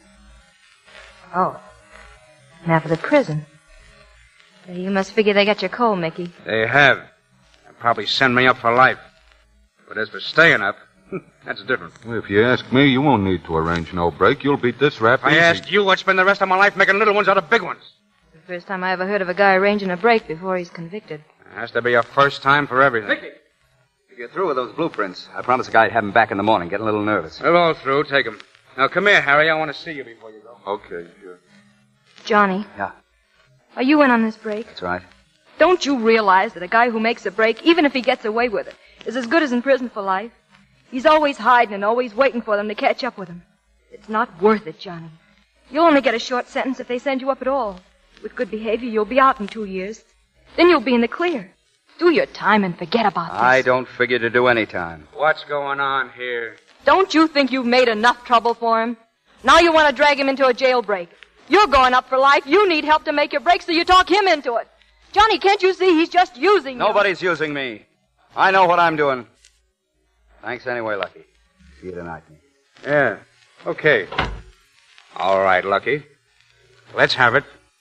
Oh. Now for the prison. You must figure they got your coal, Mickey. They have. They'll probably send me up for life. But as for staying up, that's different. Well, if you ask me, you won't need to arrange no break. You'll beat this rap If I asked you, I'd spend the rest of my life making little ones out of big ones. It's the first time I ever heard of a guy arranging a break before he's convicted. There has to be a first time for everything. Mickey! If you're through with those blueprints, I promised the guy I'd have him back in the morning. Getting a little nervous. We're all through. Take him. Now, come here, Harry. I want to see you before you go. Okay, sure. Johnny. Yeah. Are you in on this break? That's right. Don't you realize that a guy who makes a break, even if he gets away with it, is as good as in prison for life? He's always hiding and always waiting for them to catch up with him. It's not worth it, Johnny. You'll only get a short sentence if they send you up at all. With good behavior, you'll be out in 2 years. Then you'll be in the clear. Do your time and forget about this. I don't figure to do any time. What's going on here? Don't you think you've made enough trouble for him? Now you want to drag him into a jailbreak. You're going up for life. You need help to make your break, so you talk him into it. Johnny, can't you see he's just using you? Nobody's using me. I know what I'm doing. Thanks anyway, Lucky. See you tonight. Yeah. Okay. All right, Lucky. Let's have it.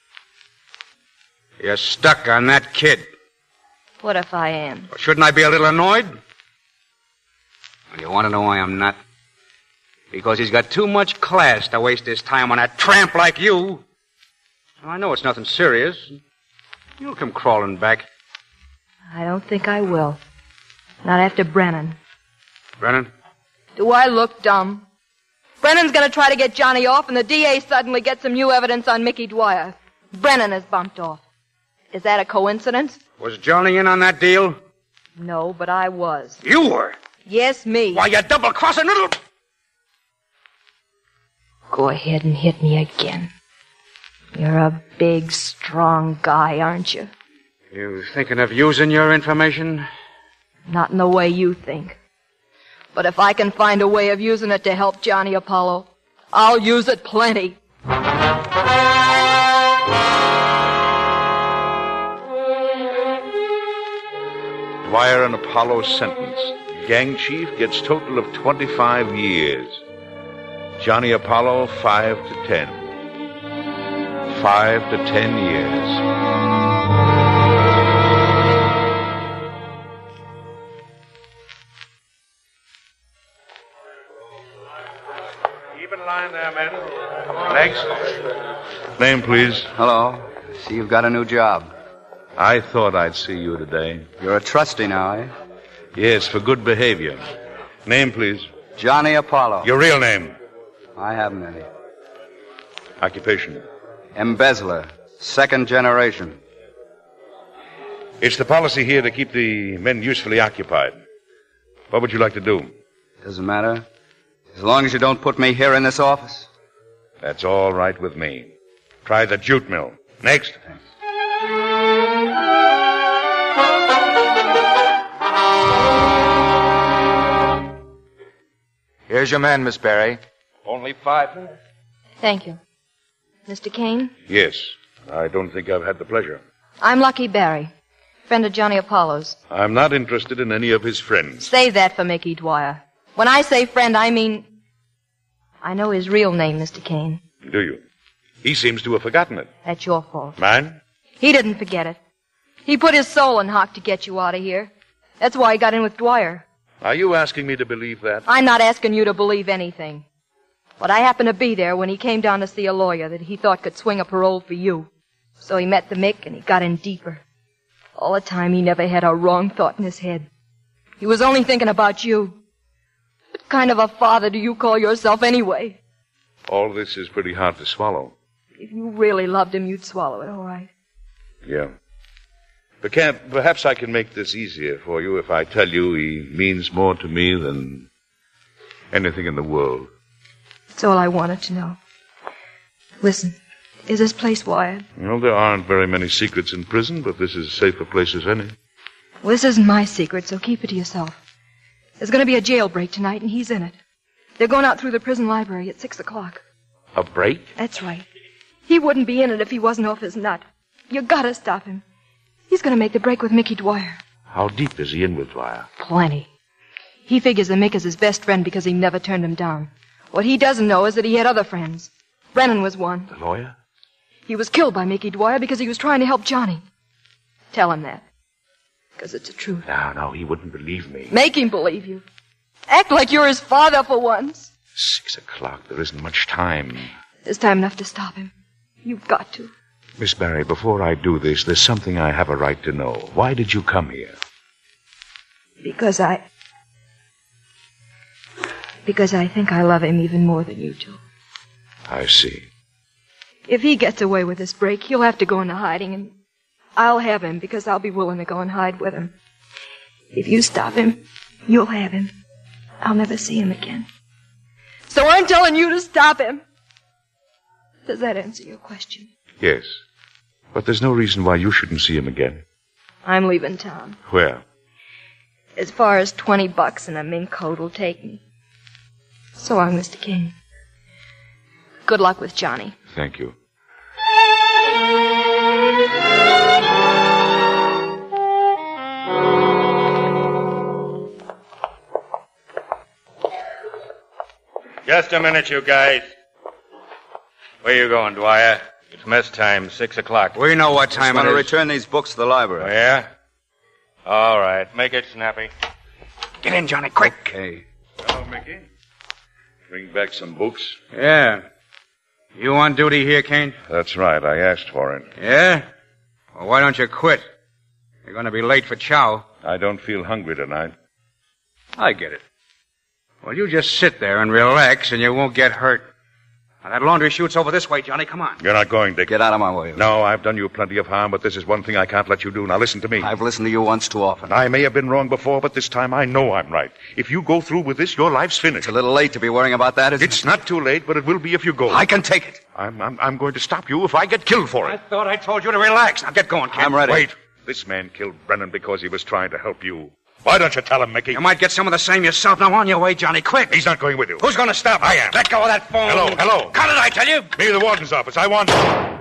You're stuck on that kid. What if I am? Well, shouldn't I be a little annoyed? Well, you want to know why I'm not? Because he's got too much class to waste his time on a tramp like you. Well, I know it's nothing serious. You'll come crawling back. I don't think I will. Not after Brennan. Brennan? Do I look dumb? Brennan's going to try to get Johnny off, and the DA suddenly gets some new evidence on Mickey Dwyer. Brennan is bumped off. Is that a coincidence? Was Johnny in on that deal? No, but I was. You were? Yes, me. Why, you double-crossing little... Go ahead and hit me again. You're a big, strong guy, aren't you? You thinking of using your information? Not in the way you think. But if I can find a way of using it to help Johnny Apollo, I'll use it plenty. Dwyer and Apollo's sentence. Gang chief gets total of 25 years. Johnny Apollo, 5 to 10. 5 to 10 years. Keep in line there, men. Next. Name, please. Hello. See, you've got a new job. I thought I'd see you today. You're a trustee now, eh? Yes, for good behavior. Name, please. Johnny Apollo. Your real name. I haven't any. Occupation. Embezzler. Second generation. It's the policy here to keep the men usefully occupied. What would you like to do? Doesn't matter. As long as you don't put me here in this office. That's all right with me. Try the jute mill. Next. Here's your man, Miss Barry. Only 5 minutes. Thank you. Mr. Kane, Yes. I don't think I've had the pleasure. I'm Lucky Barry, friend of Johnny Apollo's. I'm not interested in any of his friends. Save that for Mickey Dwyer. When I say friend, I mean... I know his real name, Mr. Kane. Do you? He seems to have forgotten it. That's your fault. Mine? He didn't forget it. He put his soul in hock to get you out of here. That's why he got in with Dwyer. Are you asking me to believe that? I'm not asking you to believe anything. But I happened to be there when he came down to see a lawyer that he thought could swing a parole for you. So he met the Mick and he got in deeper. All the time he never had a wrong thought in his head. He was only thinking about you. What kind of a father do you call yourself anyway? All this is pretty hard to swallow. If you really loved him, you'd swallow it, all right. Yeah. But perhaps I can make this easier for you if I tell you he means more to me than anything in the world. That's all I wanted to know. Listen, is this place wired? Well, there aren't very many secrets in prison, but this is as safe a place as any. Well, this isn't my secret, so keep it to yourself. There's going to be a jailbreak tonight, and he's in it. They're going out through the prison library at 6 o'clock. A break? That's right. He wouldn't be in it if he wasn't off his nut. You gotta stop him. He's going to make the break with Mickey Dwyer. How deep is he in with Dwyer? Plenty. He figures the Mick is his best friend because he never turned him down. What he doesn't know is that he had other friends. Brennan was one. The lawyer? He was killed by Mickey Dwyer because he was trying to help Johnny. Tell him that. Because it's the truth. No, he wouldn't believe me. Make him believe you. Act like you're his father for once. 6 o'clock. There isn't much time. There's time enough to stop him. You've got to. Miss Barry, before I do this, there's something I have a right to know. Why did you come here? Because I think I love him even more than you do. I see. If he gets away with this break, he'll have to go into hiding, and I'll have him because I'll be willing to go and hide with him. If you stop him, you'll have him. I'll never see him again. So I'm telling you to stop him. Does that answer your question? Yes. But there's no reason why you shouldn't see him again. I'm leaving town. Where? As far as $20 and a mink coat will take me. So long, Mr. King. Good luck with Johnny. Thank you. Just a minute, you guys. Where you going, Dwyer? It's mess time, 6 o'clock. We know what time it is. I'm going to return these books to the library. Oh, yeah? All right. Make it snappy. Get in, Johnny, quick. Okay. Hello, Mickey. Bring back some books. Yeah. You on duty here, Kane? That's right. I asked for it. Yeah? Well, why don't you quit? You're going to be late for chow. I don't feel hungry tonight. I get it. Well, you just sit there and relax, and you won't get hurt. Now, that laundry chute's over this way, Johnny. Come on. You're not going, Dick. Get out of my way. No, I've done you plenty of harm, but this is one thing I can't let you do. Now listen to me. I've listened to you once too often. I may have been wrong before, but this time I know I'm right. If you go through with this, your life's finished. It's a little late to be worrying about that, isn't it? It's not too late, but it will be if you go. I can take it. I'm going to stop you if I get killed for I it. thought I told you to relax. Now get going, kid. I'm ready. Wait. This man killed Brennan because he was trying to help you. Why don't you tell him, Mickey? You might get some of the same yourself. Now on your way, Johnny. Quick. He's not going with you. Who's going to stop? I am. Let go of that phone. Hello. Cut it, I tell you. Me, the warden's office. I want...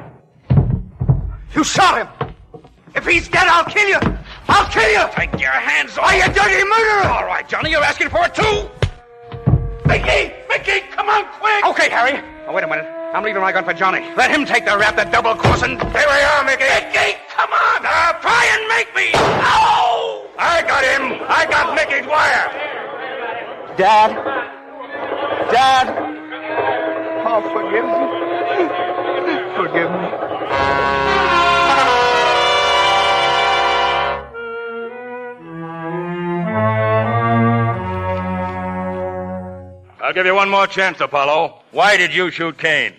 You shot him. If he's dead, I'll kill you. I'll kill you. Take your hands off. You dirty murderer. All right, Johnny, you're asking for it, too. Mickey, come on, quick. Okay, Harry. Oh, wait a minute. I'm leaving my gun for Johnny. Let him take the rap, the double-crossing. Here we are, Mickey. Mickey, come on. Now, try and make me. Ow! I got him. I got Mickey Dwyer. Dad. Oh, forgive me. Forgive me. I'll give you one more chance, Apollo. Why did you shoot Kane?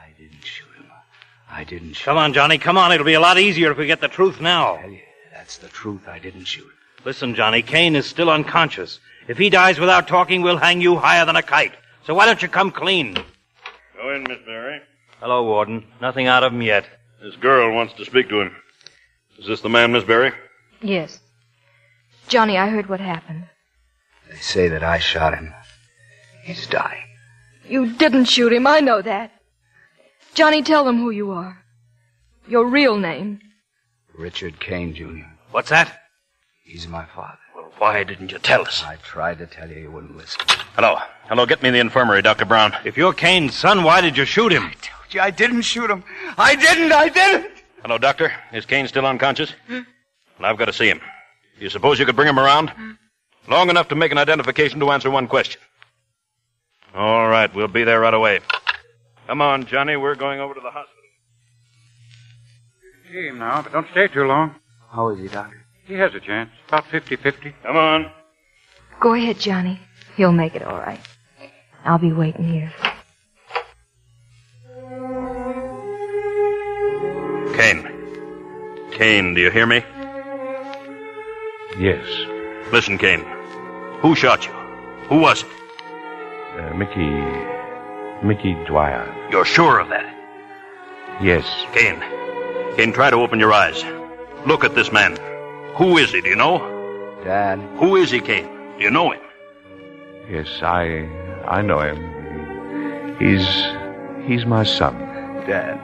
I didn't shoot. Come on, Johnny, come on. It'll be a lot easier if we get the truth now. That's the truth. I didn't shoot. Listen, Johnny, Kane is still unconscious. If he dies without talking, we'll hang you higher than a kite. So why don't you come clean? Go in, Miss Berry. Hello, Warden. Nothing out of him yet. This girl wants to speak to him. Is this the man, Miss Berry? Yes. Johnny, I heard what happened. They say that I shot him. He's dying. You didn't shoot him, I know that. Johnny, tell them who you are. Your real name. Richard Kane, Jr. What's that? He's my father. Well, why didn't you tell us? I tried to tell you wouldn't listen. Hello, get me in the infirmary, Dr. Brown. If you're Kane's son, why did you shoot him? I told you I didn't shoot him. I didn't. Hello, Doctor. Is Kane still unconscious? Well, I've got to see him. Do you suppose you could bring him around? Long enough to make an identification to answer one question. All right, we'll be there right away. Come on, Johnny, we're going over to the hospital. See him now, but don't stay too long. How is he, Doctor? He has a chance. About 50-50. Come on. Go ahead, Johnny. He'll make it all right. I'll be waiting here. Kane, do you hear me? Yes. Listen, Kane. Who shot you? Who was it? Mickey Dwyer. You're sure of that? Yes. Kane, try to open your eyes. Look at this man. Who is he, do you know? Dad. Who is he, Kane? Do you know him? Yes, I know him. He's my son. Dad.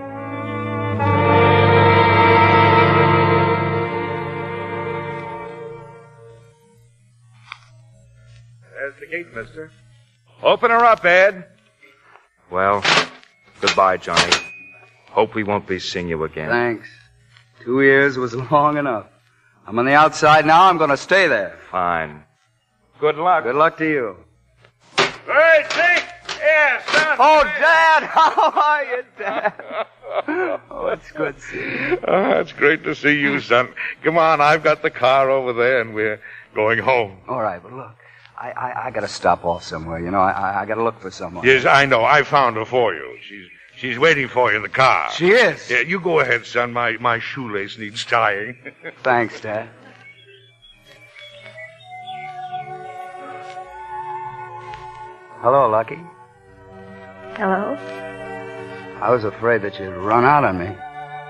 There's the gate, mister. Open her up, Ed. Well, goodbye, Johnny. Hope we won't be seeing you again. Thanks. 2 years was long enough. I'm on the outside now. I'm going to stay there. Fine. Good luck. Good luck to you. Hey, Dick! Yeah, son! Oh, Dad! How are you, Dad? Oh, it's good to see you. It's great to see you, son. Come on, I've got the car over there, and we're going home. All right, but look, I got to stop off somewhere. You know, I got to look for someone. Yes, I know. I found her for you. She's waiting for you in the car. She is? Yeah, you go ahead, son. My shoelace needs tying. Thanks, Dad. Hello, Lucky. Hello? I was afraid that you'd run out on me.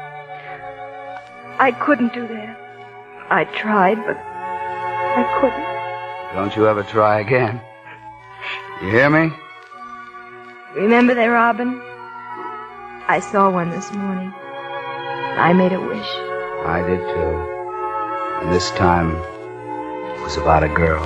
I couldn't do that. I tried, but I couldn't. Don't you ever try again. You hear me? Remember that robin? I saw one this morning. I made a wish. I did too. And this time, it was about a girl.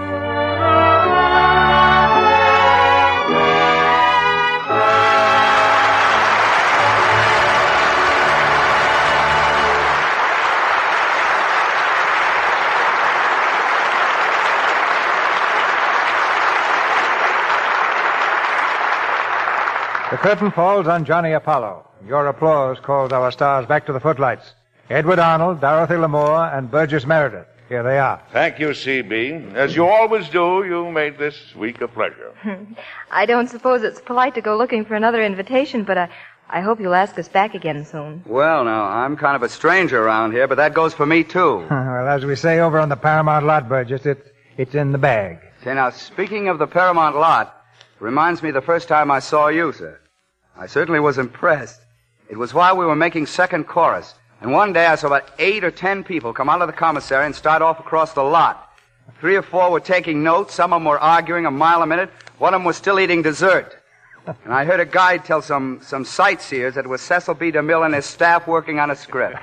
The curtain falls on Johnny Apollo. Your applause calls our stars back to the footlights. Edward Arnold, Dorothy Lamour, and Burgess Meredith Here they are. Thank you, C.B. As you always do, you made this week a pleasure. I don't suppose it's polite to go looking for another invitation, but I hope you'll ask us back again soon. Well, now, I'm kind of a stranger around here, but that goes for me, too. Well, as we say over on the Paramount lot, Burgess, it's in the bag. Say, now, speaking of the Paramount lot, reminds me of the first time I saw you, sir. I certainly was impressed. It was while we were making second chorus, and one day I saw about 8 or 10 people come out of the commissary and start off across the lot. 3 or 4 were taking notes, some of them were arguing a mile a minute, one of them was still eating dessert. And I heard a guide tell some sightseers that it was Cecil B. DeMille and his staff working on a script.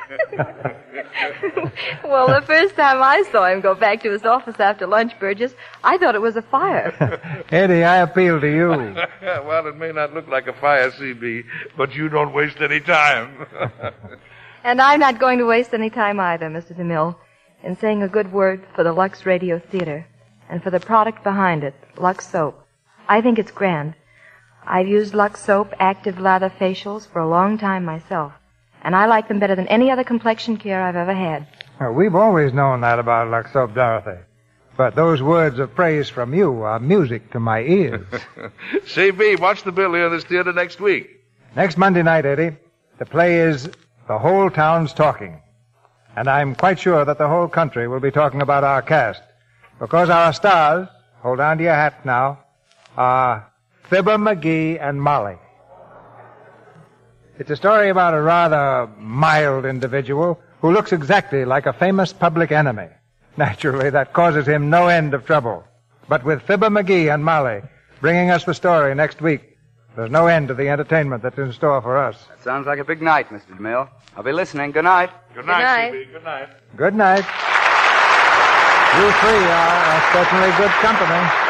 Well, the first time I saw him go back to his office after lunch, Burgess, I thought it was a fire. Eddie, I appeal to you. Well, it may not look like a fire, C.B., but you don't waste any time. And I'm not going to waste any time either, Mr. DeMille, in saying a good word for the Lux Radio Theater and for the product behind it, Lux Soap. I think it's grand. I've used Lux Soap active lather facials for a long time myself, and I like them better than any other complexion care I've ever had. Well, we've always known that about Lux Soap, Dorothy. But those words of praise from you are music to my ears. C.B., watch the bill here in this theater next week. Next Monday night, Eddie, the play is The Whole Town's Talking. And I'm quite sure that the whole country will be talking about our cast, because our stars, hold on to your hats now, are Fibber McGee and Molly. It's a story about a rather mild individual who looks exactly like a famous public enemy. Naturally, that causes him no end of trouble. But with Fibber McGee and Molly bringing us the story next week, there's no end to the entertainment that's in store for us. That sounds like a big night, Mr. DeMille. I'll be listening. Good night. Good night, C.B. Good night. Good night. You three are certainly good company.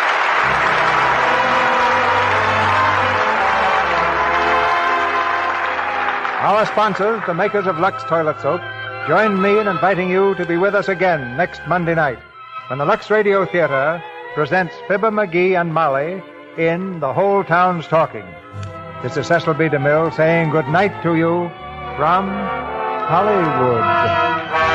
Our sponsors, the makers of Lux Toilet Soap, join me in inviting you to be with us again next Monday night when the Lux Radio Theater presents Fibber McGee and Molly in The Whole Town's Talking. This is Cecil B. DeMille saying good night to you from Hollywood.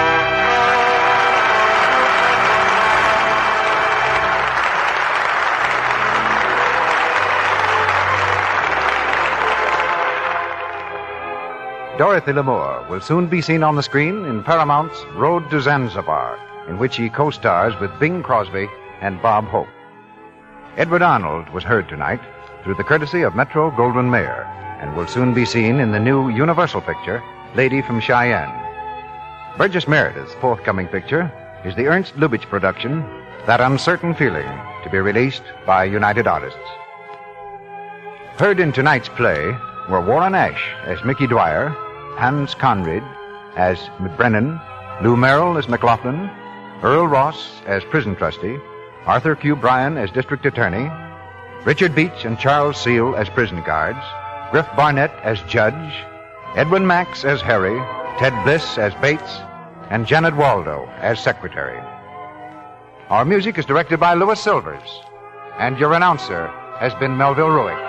Dorothy Lamour will soon be seen on the screen in Paramount's Road to Zanzibar, in which he co-stars with Bing Crosby and Bob Hope. Edward Arnold was heard tonight through the courtesy of Metro-Goldwyn-Mayer and will soon be seen in the new Universal picture, Lady from Cheyenne. Burgess Meredith's forthcoming picture is the Ernst Lubitsch production, That Uncertain Feeling, to be released by United Artists. Heard in tonight's play were Warren Ash as Mickey Dwyer, Hans Conried as McBrennan, Lou Merrill as McLaughlin, Earl Ross as prison trustee, Arthur Q. Bryan as district attorney, Richard Beach and Charles Seal as prison guards, Griff Barnett as judge, Edwin Max as Harry, Ted Bliss as Bates, and Janet Waldo as secretary. Our music is directed by Louis Silvers, and your announcer has been Melville Ruick.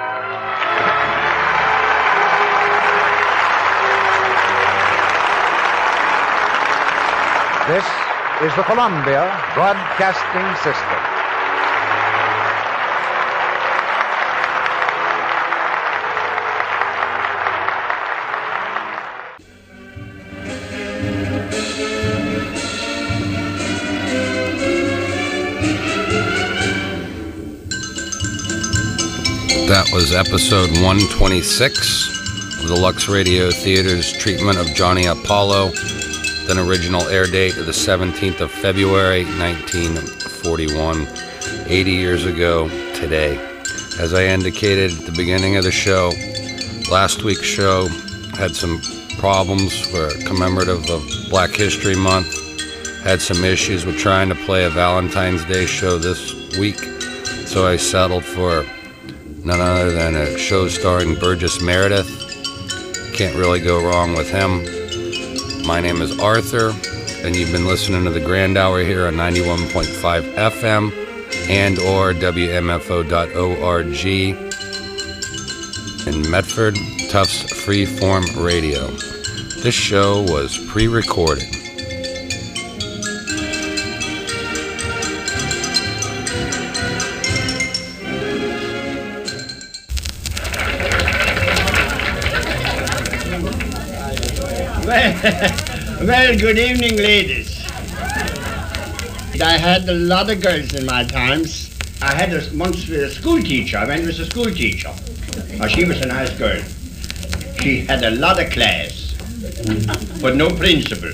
This is the Columbia Broadcasting System. That was episode 126 of the Lux Radio Theater's treatment of Johnny Apollo, with an original air date of the 17th of February, 1941, 80 years ago today. As I indicated at the beginning of the show, last week's show had some problems for commemorative of Black History Month, had some issues with trying to play a Valentine's Day show this week, so I settled for none other than a show starring Burgess Meredith. Can't really go wrong with him. My name is Arthur, and you've been listening to the Grand Hour here on 91.5 FM and or WMFO.org in Medford, Tufts Freeform Radio. This show was pre-recorded. Well, good evening, ladies. I had a lot of girls in my times. I had once a school teacher. I went with a school teacher. Oh, she was a nice girl. She had a lot of class, but no principle.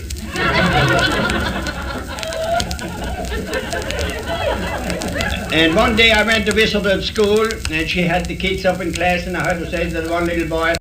And one day I went to visit her at school, and she had the kids up in class, and I heard her say to the one little boy,